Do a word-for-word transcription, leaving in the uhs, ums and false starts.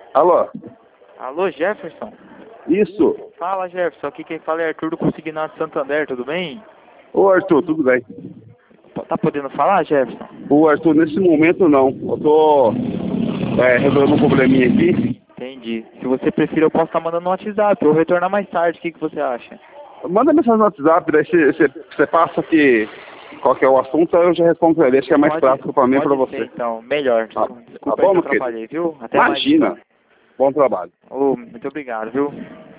Alô? Alô, Jefferson? Isso. Fala, Jefferson. Aqui quem fala é Arthur do Consignado Santander, tudo bem? Ô, Arthur, tudo bem? Tá podendo falar, Jefferson? Ô, Arthur, nesse momento não. Eu tô é, resolvendo um probleminha aqui. Entendi. Se você preferir, eu posso estar mandando no WhatsApp ou retornar mais tarde. O que, que você acha? Manda mensagem no WhatsApp, daí você passa que qual que é o assunto, aí eu já respondo pra ele. Acho que é mais Pode- prático pra mim e pra pode ser, você. então. Melhor. Tá, Desculpa tá aí bom, que eu meu querido? atrapalhei, viu? Até Imagina. mais. Bom trabalho. Então. Ô, muito obrigado, viu?